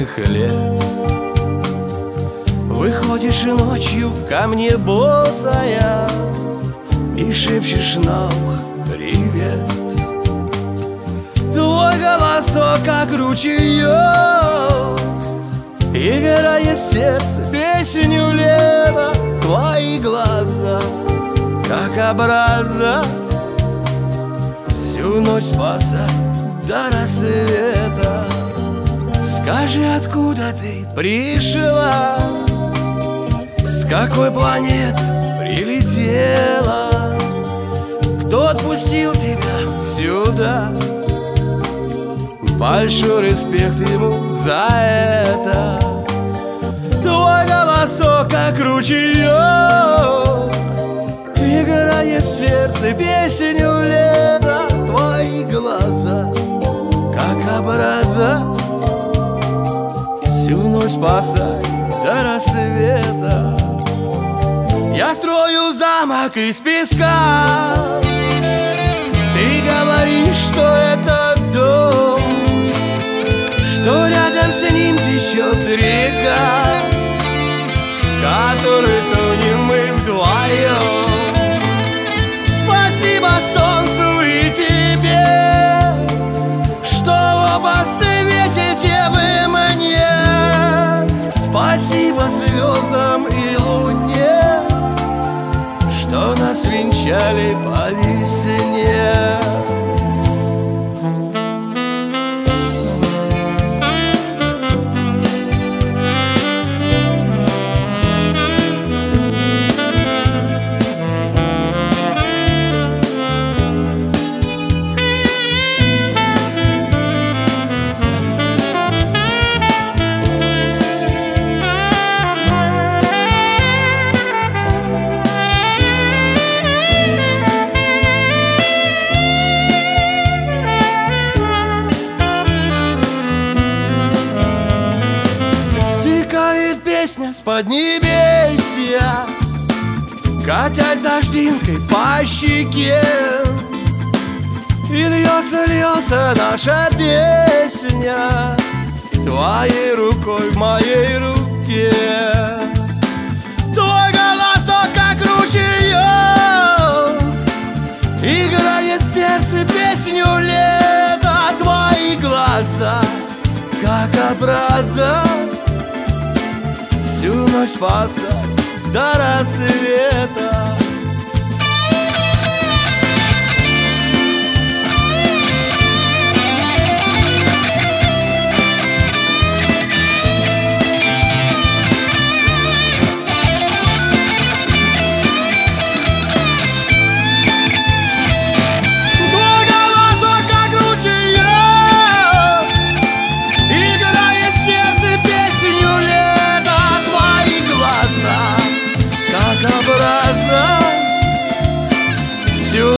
школьных лет. Выходишь ночью ко мне босая и шепчешь на ухо привет. Твой голосок как ручеек играет сердце песню лета. Твои глаза как образа всю ночь спасай до рассвета. Скажи, откуда ты пришла, с какой планеты прилетела, кто отпустил тебя сюда? Большой респект ему за это. Твой голосок как ручеек играет в сердце песню лета. Твои глаза как образа всю ночь спасай до рассвета. Я строю замок из песка, ты говоришь, что это дом, что рядом с ним течет река, в которой тонем мы вдвоем. Спасибо солнцу и тебе, что оба светите вы мне. Спасибо звездам и луне, что нас венчали по весне. Песня с поднебесья, катясь дождинкой по щеке, и льется наша песня твоей рукой в моей руке. Твой голосок как ручеек играет в сердце песню лета. Твои глаза как образа всю ночь спасай до рассвета. Твой голосок как ручеек играет в сердце песню лета. Как образа